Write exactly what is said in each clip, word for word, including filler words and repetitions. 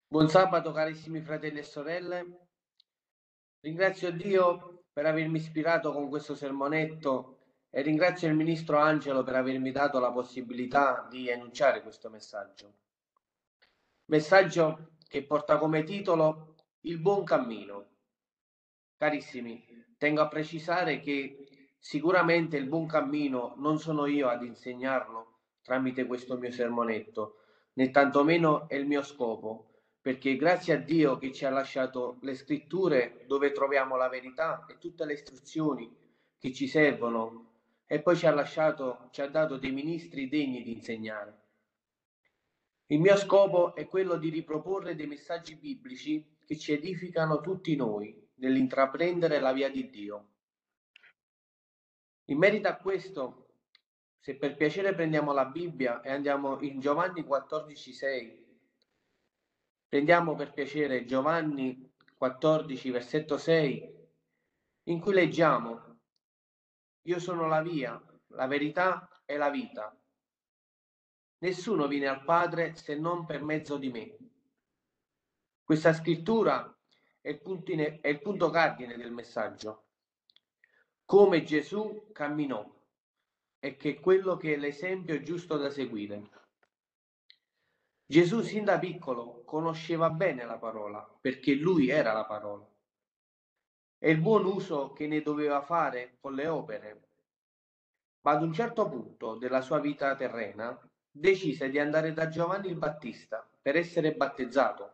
Buon sabato carissimi fratelli e sorelle, ringrazio Dio per avermi ispirato con questo sermonetto e ringrazio il ministro Angelo per avermi dato la possibilità di enunciare questo messaggio. Messaggio che porta come titolo Il buon cammino. Carissimi, tengo a precisare che sicuramente il buon cammino non sono io ad insegnarlo tramite questo mio sermonetto, né tantomeno è il mio scopo, perché grazie a Dio che ci ha lasciato le scritture dove troviamo la verità e tutte le istruzioni che ci servono, e poi ci ha lasciato, ci ha dato dei ministri degni di insegnare. Il mio scopo è quello di riproporre dei messaggi biblici che ci edificano tutti noi nell'intraprendere la via di Dio. In merito a questo, se per piacere prendiamo la Bibbia e andiamo in Giovanni quattordici sei, prendiamo per piacere Giovanni quattordici, versetto sei, in cui leggiamo: Io sono la via, la verità e la vita. Nessuno viene al Padre se non per mezzo di me. Questa scrittura è il, puntine, è il punto cardine del messaggio. Come Gesù camminò e che è quello che è l'esempio giusto da seguire. Gesù sin da piccolo conosceva bene la parola, perché lui era la parola, e il buon uso che ne doveva fare con le opere. Ma ad un certo punto della sua vita terrena decise di andare da Giovanni il Battista per essere battezzato.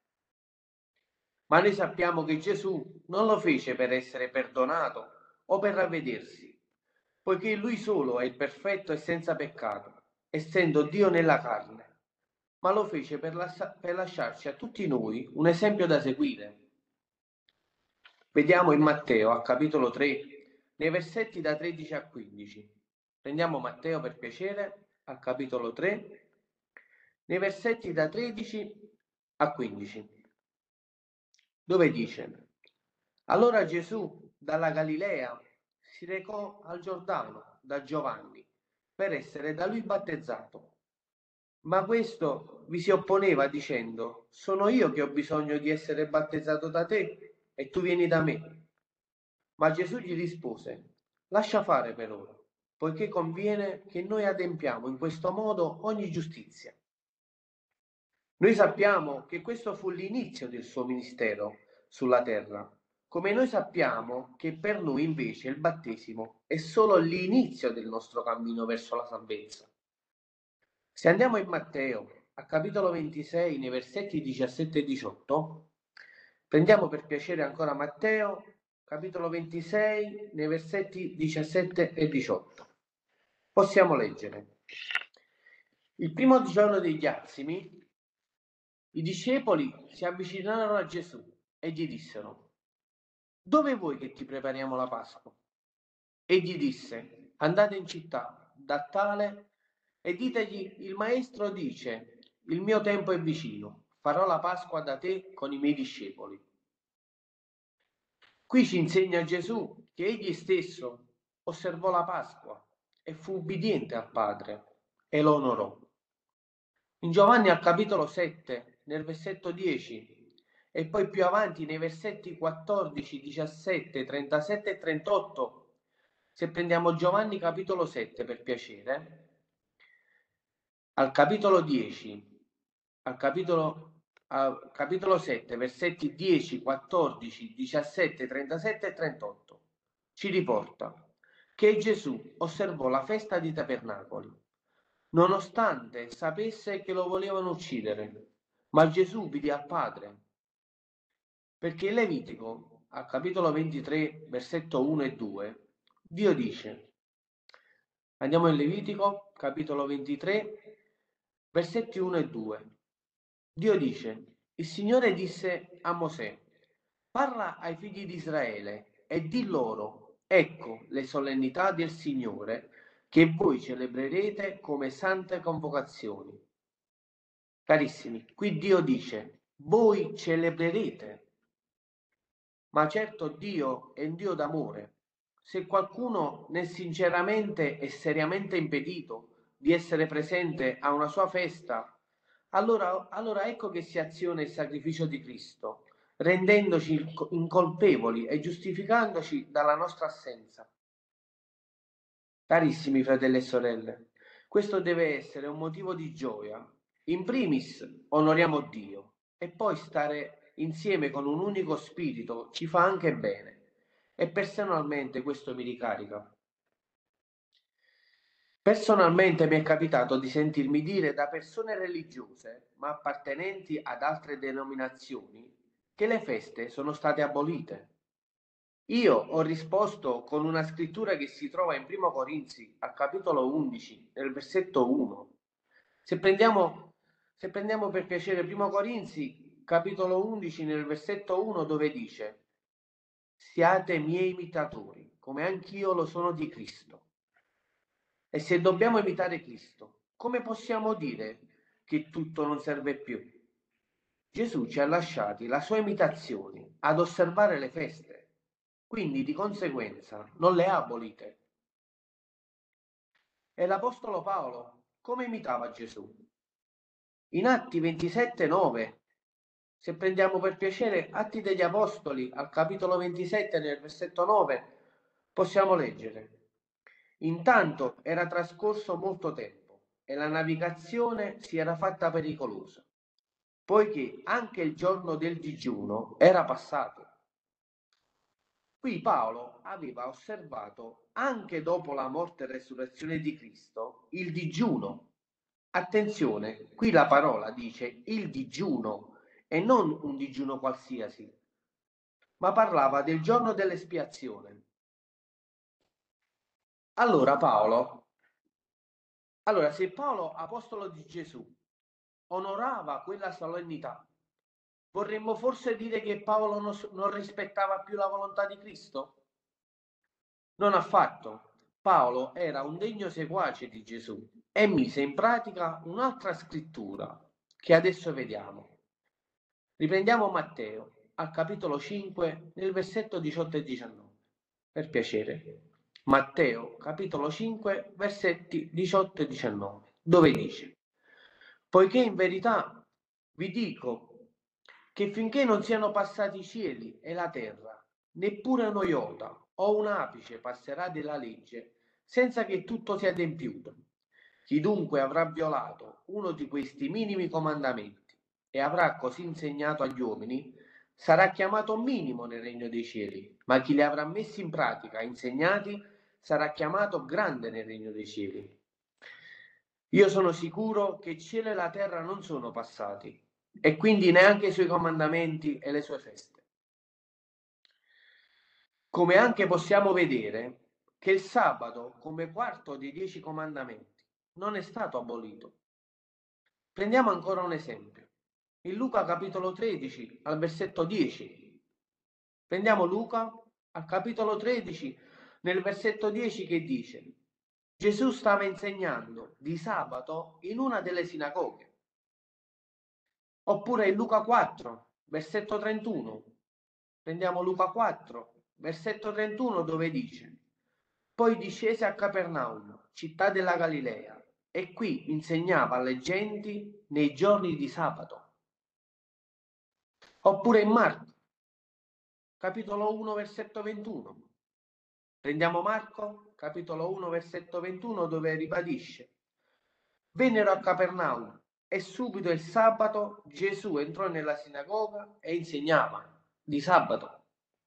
Ma noi sappiamo che Gesù non lo fece per essere perdonato o per ravvedersi, poiché lui solo è il perfetto e senza peccato, essendo Dio nella carne, ma lo fece per, las- per lasciarci a tutti noi un esempio da seguire. Vediamo in Matteo, a capitolo tre, nei versetti da tredici a quindici. Prendiamo Matteo per piacere, al capitolo tre, nei versetti da tredici a quindici, dove dice: Allora Gesù dalla Galilea si recò al Giordano da Giovanni per essere da lui battezzato. Ma questo vi si opponeva dicendo: Sono io che ho bisogno di essere battezzato da te e tu vieni da me. Ma Gesù gli rispose: Lascia fare per ora, poiché conviene che noi adempiamo in questo modo ogni giustizia. Noi sappiamo che questo fu l'inizio del suo ministero sulla terra, come noi sappiamo che per noi invece il battesimo è solo l'inizio del nostro cammino verso la salvezza. Se andiamo in Matteo, a capitolo ventisei, nei versetti diciassette e diciotto, prendiamo per piacere ancora Matteo, capitolo ventisei, nei versetti diciassette e diciotto. Possiamo leggere. Il primo giorno degli azimi, i discepoli si avvicinarono a Gesù e gli dissero: Dove vuoi che ti prepariamo la Pasqua? Egli disse: Andate in città da tale e ditegli: il maestro dice, il mio tempo è vicino, farò la Pasqua da te con i miei discepoli. Qui ci insegna Gesù che egli stesso osservò la Pasqua e fu ubbidiente al Padre e lo onorò. In Giovanni al capitolo sette, nel versetto dieci, e poi più avanti nei versetti quattordici, diciassette, trentasette e trentotto, se prendiamo Giovanni capitolo sette per piacere, al capitolo dieci, al capitolo, al capitolo sette, versetti dieci, quattordici, diciassette, trentasette e trentotto, ci riporta che Gesù osservò la festa di Tabernacoli, nonostante sapesse che lo volevano uccidere, ma Gesù ubbidì al Padre, perché in Levitico, al capitolo ventitré, versetto uno e due, Dio dice, andiamo in Levitico, capitolo ventitré, versetti uno e due. Dio dice: Il Signore disse a Mosè: Parla ai figli di Israele e di loro: Ecco le solennità del Signore che voi celebrerete come sante convocazioni. Carissimi, qui Dio dice: Voi celebrerete. Ma certo Dio è un Dio d'amore. Se qualcuno ne è sinceramente e seriamente impedito di essere presente a una sua festa, Allora, allora ecco che si aziona il sacrificio di Cristo, rendendoci incolpevoli e giustificandoci dalla nostra assenza. Carissimi fratelli e sorelle, questo deve essere un motivo di gioia. In primis onoriamo Dio e poi stare insieme con un unico spirito ci fa anche bene e personalmente questo mi ricarica. Personalmente mi è capitato di sentirmi dire da persone religiose, ma appartenenti ad altre denominazioni, che le feste sono state abolite. Io ho risposto con una scrittura che si trova in Primo Corinzi, al capitolo undici, nel versetto uno. Se prendiamo, se prendiamo per piacere Primo Corinzi, capitolo undici, nel versetto uno, dove dice: siate miei imitatori, come anch'io lo sono di Cristo. E se dobbiamo imitare Cristo, come possiamo dire che tutto non serve più? Gesù ci ha lasciati la sua imitazione ad osservare le feste, quindi di conseguenza non le ha abolite. E l'Apostolo Paolo come imitava Gesù? In Atti ventisette nove, se prendiamo per piacere Atti degli Apostoli al capitolo ventisette nel versetto nove, possiamo leggere: intanto era trascorso molto tempo e la navigazione si era fatta pericolosa, poiché anche il giorno del digiuno era passato. Qui Paolo aveva osservato, anche dopo la morte e resurrezione di Cristo, il digiuno. Attenzione, qui la parola dice il digiuno e non un digiuno qualsiasi, ma parlava del giorno dell'espiazione. Allora Paolo, allora se Paolo, apostolo di Gesù, onorava quella solennità, vorremmo forse dire che Paolo non, non rispettava più la volontà di Cristo? Non affatto. Paolo era un degno seguace di Gesù e mise in pratica un'altra scrittura che adesso vediamo. Riprendiamo Matteo al capitolo cinque nel versetto diciotto e diciannove. Per piacere. Matteo capitolo cinque versetti diciotto e diciannove, dove dice: poiché in verità vi dico che finché non siano passati i cieli e la terra, neppure uno iota o un apice passerà della legge senza che tutto sia adempiuto. Chi dunque avrà violato uno di questi minimi comandamenti e avrà così insegnato agli uomini, sarà chiamato minimo nel regno dei cieli, ma chi li avrà messi in pratica e insegnati sarà chiamato grande nel regno dei cieli. Io sono sicuro che il cielo e la terra non sono passati, e quindi neanche i suoi comandamenti e le sue feste. Come anche possiamo vedere che il sabato, come quarto dei dieci comandamenti, non è stato abolito. Prendiamo ancora un esempio. In Luca capitolo tredici al versetto dieci. Prendiamo Luca al capitolo tredici nel versetto dieci che dice: Gesù stava insegnando di sabato in una delle sinagoghe. Oppure in Luca quattro, versetto trentuno. Prendiamo Luca quattro, versetto trentuno, dove dice: poi discese a Capernaum, città della Galilea, e qui insegnava alle genti nei giorni di sabato. Oppure in Marco, capitolo uno, versetto ventuno. Prendiamo Marco, capitolo uno, versetto ventuno, dove ribadisce: vennero a Capernaum e subito il sabato Gesù entrò nella sinagoga e insegnava di sabato.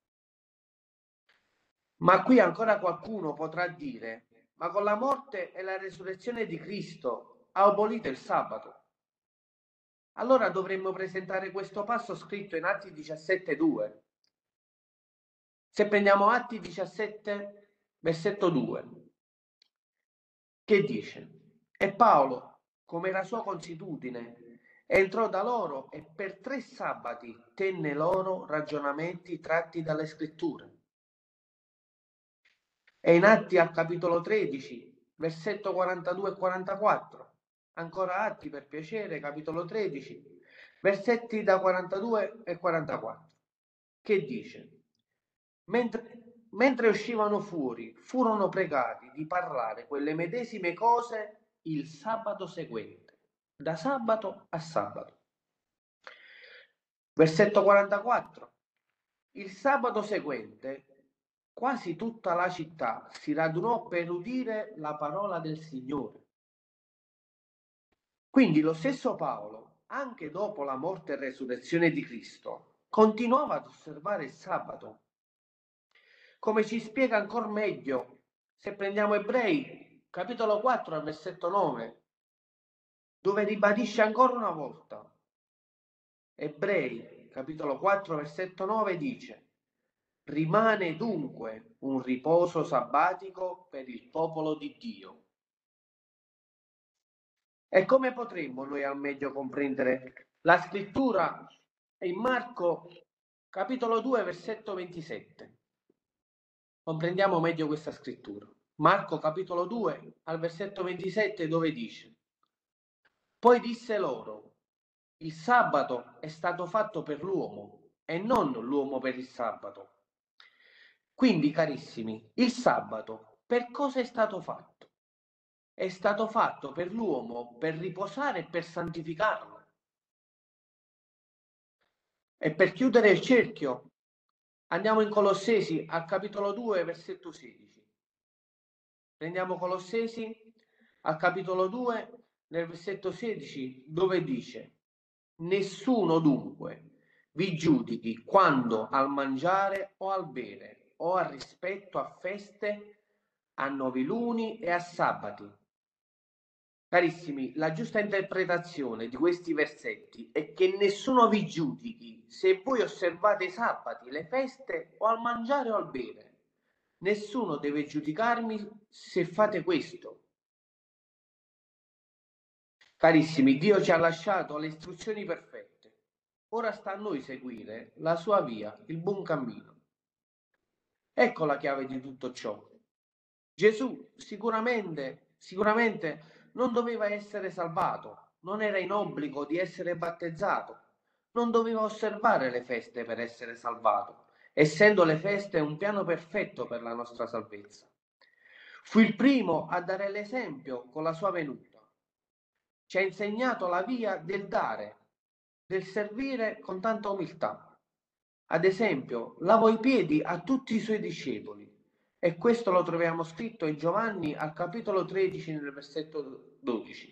Ma qui ancora qualcuno potrà dire: ma con la morte e la resurrezione di Cristo ha abolito il sabato. Allora dovremmo presentare questo passo scritto in Atti diciassette due. Se prendiamo Atti diciassette, versetto due, che dice: e Paolo, come era sua consuetudine, entrò da loro e per tre sabati tenne loro ragionamenti tratti dalle scritture. E in Atti al capitolo tredici, versetto quarantadue e quarantaquattro, ancora Atti per piacere, capitolo tredici, versetti da quarantadue e quarantaquattro, che dice: mentre, mentre uscivano fuori, furono pregati di parlare quelle medesime cose il sabato seguente. da sabato a sabato. Versetto quarantaquattro. Il sabato seguente quasi tutta la città si radunò per udire la parola del Signore. Quindi lo stesso Paolo, anche dopo la morte e resurrezione di Cristo, continuava ad osservare il sabato. Come ci spiega ancora meglio, se prendiamo Ebrei, capitolo quattro, versetto nove, dove ribadisce ancora una volta. Ebrei, capitolo quattro, versetto nove dice: rimane dunque un riposo sabbatico per il popolo di Dio. E come potremmo noi al meglio comprendere la scrittura in Marco capitolo due versetto ventisette? Comprendiamo meglio questa scrittura. Marco capitolo due al versetto ventisette, dove dice: poi disse loro: il sabato è stato fatto per l'uomo e non l'uomo per il sabato. Quindi, carissimi, il sabato per cosa è stato fatto? È stato fatto per l'uomo per riposare e per santificarlo. E per chiudere il cerchio, andiamo in Colossesi al capitolo due, versetto sedici. Prendiamo Colossesi al capitolo due, nel versetto sedici, dove dice: nessuno dunque vi giudichi quando al mangiare o al bere o al rispetto a feste, a noviluni e a sabati. Carissimi, la giusta interpretazione di questi versetti è che nessuno vi giudichi se voi osservate i sabati, le feste o al mangiare o al bere. Nessuno deve giudicarmi se fate questo. Carissimi, Dio ci ha lasciato le istruzioni perfette. Ora sta a noi seguire la sua via, il buon cammino. Ecco la chiave di tutto ciò. Gesù sicuramente, sicuramente non doveva essere salvato, non era in obbligo di essere battezzato, non doveva osservare le feste per essere salvato, essendo le feste un piano perfetto per la nostra salvezza. Fu il primo a dare l'esempio con la sua venuta. Ci ha insegnato la via del dare, del servire con tanta umiltà. Ad esempio, lavò i piedi a tutti i suoi discepoli. E questo lo troviamo scritto in Giovanni al capitolo tredici nel versetto dodici.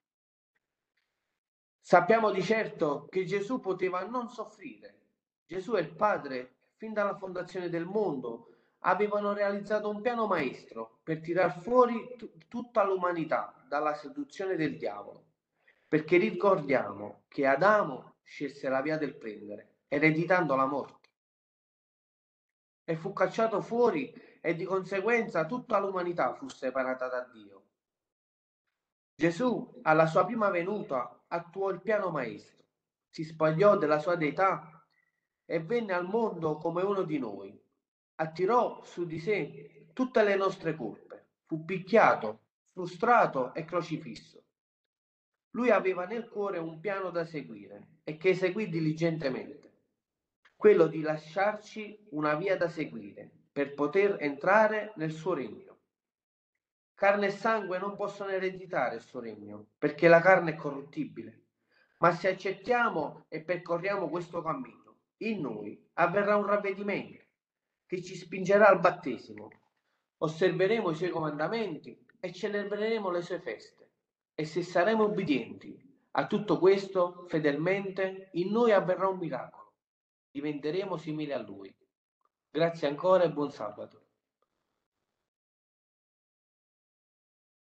Sappiamo di certo che Gesù poteva non soffrire. Gesù e il Padre, fin dalla fondazione del mondo, avevano realizzato un piano maestro per tirar fuori t- tutta l'umanità dalla seduzione del diavolo. Perché ricordiamo che Adamo scelse la via del prendere, ereditando la morte. E fu cacciato fuori e di conseguenza tutta l'umanità fu separata da Dio. Gesù, alla sua prima venuta, attuò il piano maestro, si spogliò della sua deità e venne al mondo come uno di noi. Attirò su di sé tutte le nostre colpe, fu picchiato, frustrato e crocifisso. Lui aveva nel cuore un piano da seguire e che eseguì diligentemente, quello di lasciarci una via da seguire per poter entrare nel suo regno. Carne e sangue non possono ereditare il suo regno, perché la carne è corruttibile. Ma se accettiamo e percorriamo questo cammino, in noi avverrà un ravvedimento che ci spingerà al battesimo. Osserveremo i suoi comandamenti e celebreremo le sue feste. E se saremo ubbidienti a tutto questo fedelmente, in noi avverrà un miracolo. Diventeremo simili a lui. Grazie ancora e buon sabato.